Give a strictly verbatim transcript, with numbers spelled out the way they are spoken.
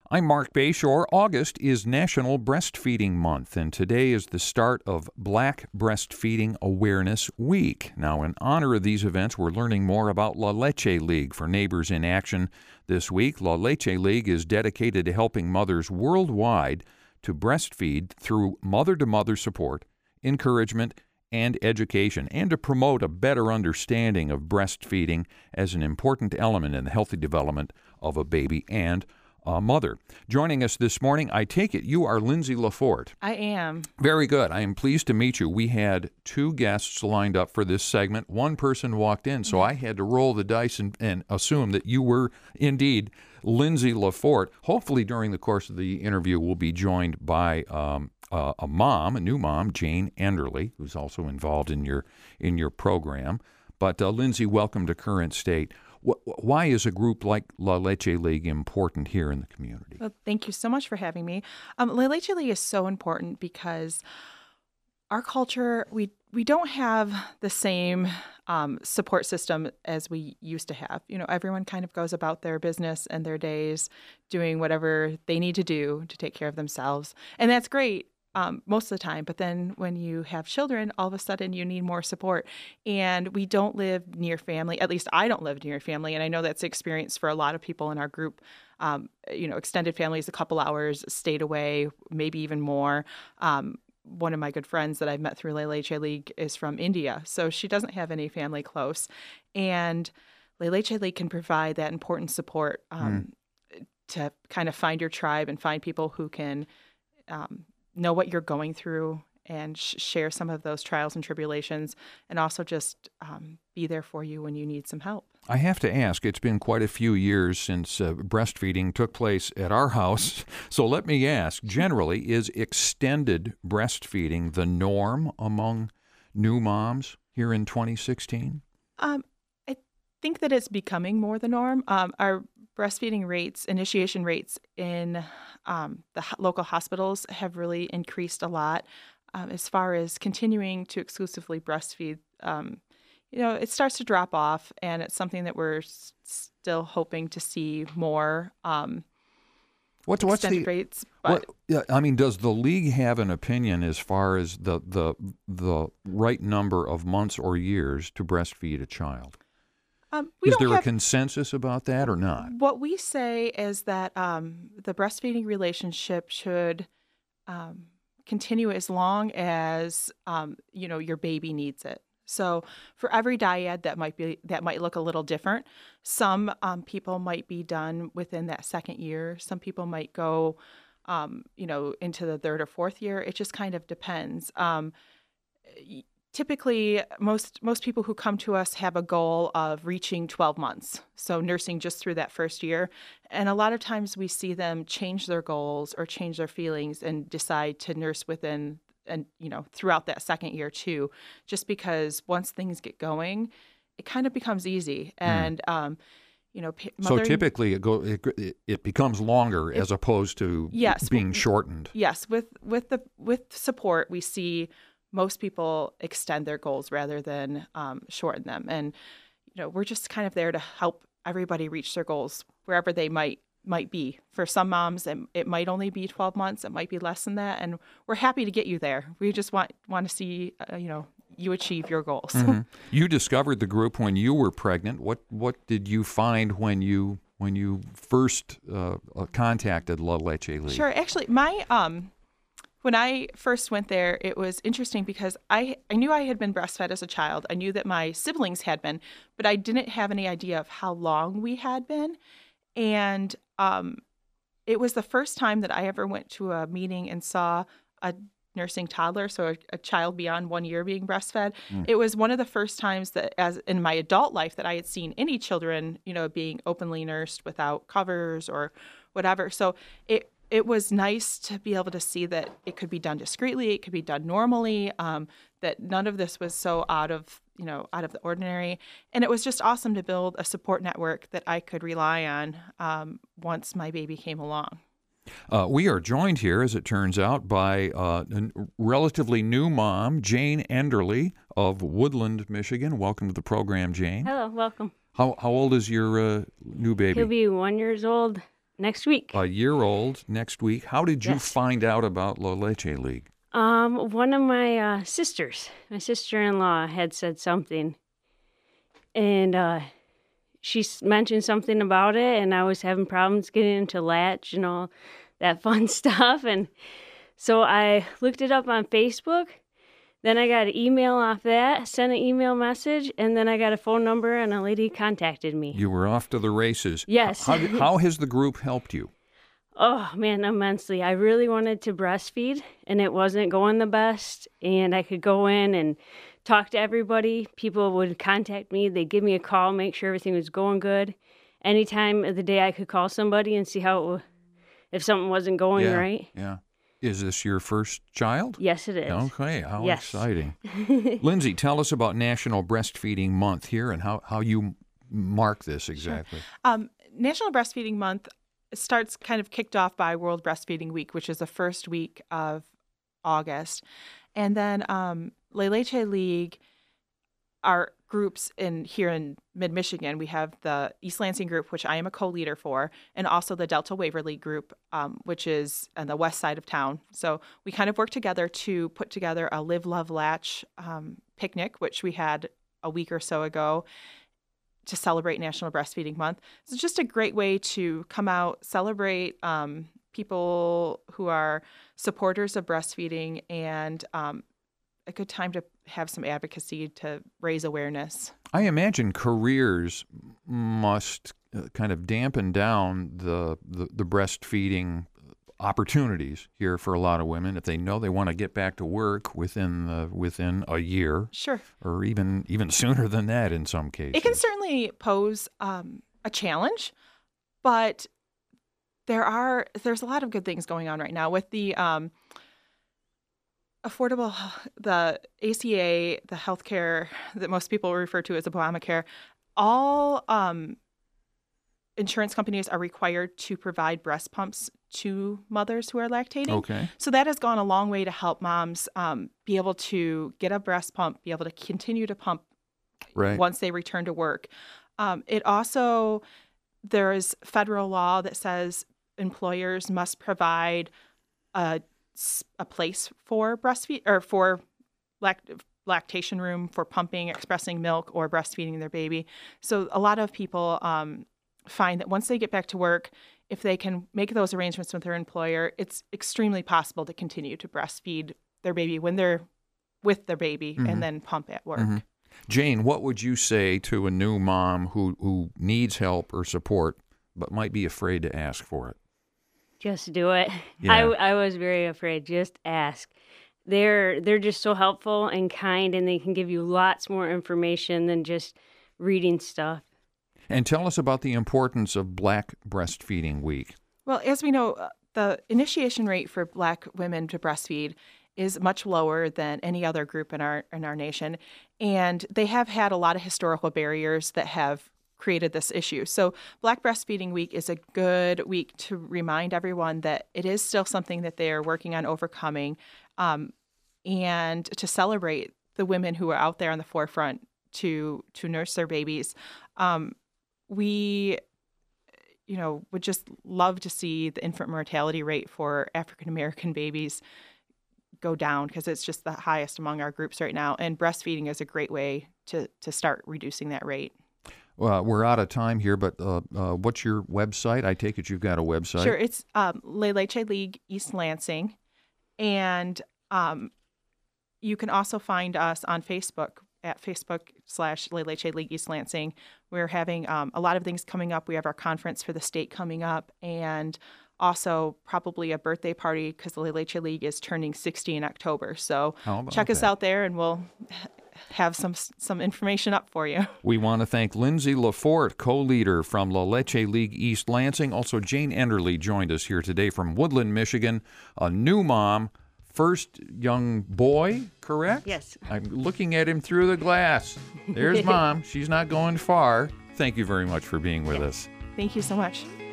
I'm Mark Bayshore. August is National Breastfeeding Month, and today is the start of Black Breastfeeding Awareness Week. Now, in honor of these events, we're learning more about La Leche League for Neighbors in Action this week. La Leche League is dedicated to helping mothers worldwide to breastfeed through mother-to-mother support, encouragement, and education, and to promote a better understanding of breastfeeding as an important element in the healthy development of a baby and a mother. Joining us this morning, I take it you are Lindsay Lafort. I am. Very good. I am pleased to meet you. We had two guests lined up for this segment. One person walked in, so I had to roll the dice and, and assume that you were indeed Lindsay Lafort. Hopefully during the course of the interview, we'll be joined by um, uh, a mom, a new mom, Jane Enderle, who's also involved in your in your program. But uh, Lindsay, welcome to Current State. Why is a group like La Leche League important here in the community? Well, thank you so much for having me. Um, La Leche League is so important because our culture, we we don't have the same um, support system as we used to have. You know, everyone kind of goes about their business and their days doing whatever they need to do to take care of themselves. And that's great. Um, most of the time. But then when you have children, all of a sudden you need more support. And we don't live near family. At least I don't live near family. And I know that's the experience for a lot of people in our group. Um, you know, extended families, a couple hours, stayed away, maybe even more. Um, one of my good friends that I've met through La Leche League is from India. So she doesn't have any family close. And La Leche League can provide that important support um, mm. to kind of find your tribe and find people who can um, know what you're going through and sh- share some of those trials and tribulations, and also just um, be there for you when you need some help. I have to ask, it's been quite a few years since uh, breastfeeding took place at our house. So let me ask, generally, is extended breastfeeding the norm among new moms here in twenty sixteen? Um, I think that it's becoming more the norm. Um, our breastfeeding rates, initiation rates in um, the ho- local hospitals have really increased a lot. Um, as far as continuing to exclusively breastfeed, um, you know, it starts to drop off, and it's something that we're s- still hoping to see more um, what's, what's extended the, rates. But what, yeah, I mean, does the league have an opinion as far as the, the, the right number of months or years to breastfeed a child? Um, we is don't there have, a consensus about that or not? What we say is that um, the breastfeeding relationship should um, continue as long as um, you know your baby needs it. So for every dyad, that might be that might look a little different. Some um, people might be done within that second year. Some people might go, um, you know, into the third or fourth year. It just kind of depends. Um, Typically, most most people who come to us have a goal of reaching twelve months, so nursing just through that first year. And a lot of times we see them change their goals or change their feelings and decide to nurse within, and you know, throughout that second year too, just because once things get going, it kind of becomes easy. And mm. um, you know, mother, so typically it go it, it becomes longer it, as opposed to yes, being shortened. Yes, with with the with support, we see most people extend their goals rather than um, shorten them. And, you know, we're just kind of there to help everybody reach their goals wherever they might might be. For some moms, it, it might only be twelve months. It might be less than that. And we're happy to get you there. We just want want to see, uh, you know, you achieve your goals. Mm-hmm. You discovered the group when you were pregnant. What what did you find when you when you first uh, contacted La Leche League? Sure. Actually, my... um. When I first went there, it was interesting because I, I knew I had been breastfed as a child. I knew that my siblings had been, but I didn't have any idea of how long we had been. And um, it was the first time that I ever went to a meeting and saw a nursing toddler, so a, a child beyond one year being breastfed. Mm. It was one of the first times that, as in my adult life, that I had seen any children, you know, being openly nursed without covers or whatever. So it It was nice to be able to see that it could be done discreetly, it could be done normally, um, that none of this was so out of, you know, out of the ordinary. And it was just awesome to build a support network that I could rely on um, once my baby came along. Uh, we are joined here, as it turns out, by uh, a relatively new mom, Jane Enderle of Woodland, Michigan. Welcome to the program, Jane. Hello, welcome. How how old is your uh, new baby? He'll be one years old next week. A year old next week. How did you Yes. find out about La Leche League? Um, one of my uh, sisters, my sister-in-law, had said something, and uh, she s- mentioned something about it, and I was having problems getting into Latch and all that fun stuff, and so I looked it up on Facebook. Then I got an email off that, sent an email message, and then I got a phone number, and a lady contacted me. You were off to the races. Yes. How, how has the group helped you? Oh, man, immensely. I really wanted to breastfeed, and it wasn't going the best. And I could go in and talk to everybody. People would contact me. They'd give me a call, make sure everything was going good. Any time of the day, I could call somebody and see how, it w- if something wasn't going yeah, right. Yeah. Is this your first child? Yes, it is. Okay, how Yes. exciting. Lindsay, tell us about National Breastfeeding Month here and how, how you mark this exactly. Um, National Breastfeeding Month starts kind of kicked off by World Breastfeeding Week, which is the first week of August. And then um, La Leche League are groups in here in mid-Michigan. We have the East Lansing group, which I am a co-leader for, and also the Delta Waverly group, um, which is on the west side of town. So we kind of work together to put together a Live, Love, Latch um, picnic, which we had a week or so ago to celebrate National Breastfeeding Month. It's just a great way to come out, celebrate um, people who are supporters of breastfeeding, and um, a good time to have some advocacy to raise awareness. I imagine careers must uh, kind of dampen down the, the, the breastfeeding opportunities here for a lot of women if they know they want to get back to work within the, within a year. Sure. Or even even sooner than that in some cases. It can certainly pose um, a challenge, but there are there's a lot of good things going on right now with the um, affordable, the A C A, the healthcare that most people refer to as Obamacare. All um, insurance companies are required to provide breast pumps to mothers who are lactating. Okay. So that has gone a long way to help moms um, be able to get a breast pump, be able to continue to pump Right. once they return to work. Um, it also, there is federal law that says employers must provide a, a place for breastfeed or for lact, lactation room for pumping, expressing milk, or breastfeeding their baby. So a lot of people um, find that once they get back to work, if they can make those arrangements with their employer, it's extremely possible to continue to breastfeed their baby when they're with their baby Mhm. and then pump at work. Mhm. Jane, what would you say to a new mom who, who needs help or support but might be afraid to ask for it? Just do it. Yeah. I, I was very afraid. Just ask. They're they're just so helpful and kind, and they can give you lots more information than just reading stuff. And tell us about the importance of Black Breastfeeding Week. Well, as we know, uh, the initiation rate for Black women to breastfeed is much lower than any other group in our in our nation, and they have had a lot of historical barriers that have created this issue. So Black Breastfeeding Week is a good week to remind everyone that it is still something that they are working on overcoming, um, and to celebrate the women who are out there on the forefront to to nurse their babies. Um, we you know, would just love to see the infant mortality rate for African American babies go down because it's just the highest among our groups right now. And breastfeeding is a great way to, to start reducing that rate. Well, we're out of time here, but uh, uh, what's your website? I take it you've got a website. Sure. It's um, La Leche League East Lansing. And um, you can also find us on Facebook at Facebook slash La Leche League East Lansing. We're having um, a lot of things coming up. We have our conference for the state coming up, and also probably a birthday party because the La Leche League is turning sixty in October. So How about check us that? out there, and we'll have some some information up for you. We want to thank Lindsay LaForte, co-leader from La Leche League East Lansing. Also, Jane Enderle joined us here today from Woodland, Michigan, a new mom, first young boy, correct? Yes. I'm looking at him through the glass. There's Mom. She's not going far. Thank you very much for being with us. Thank you so much.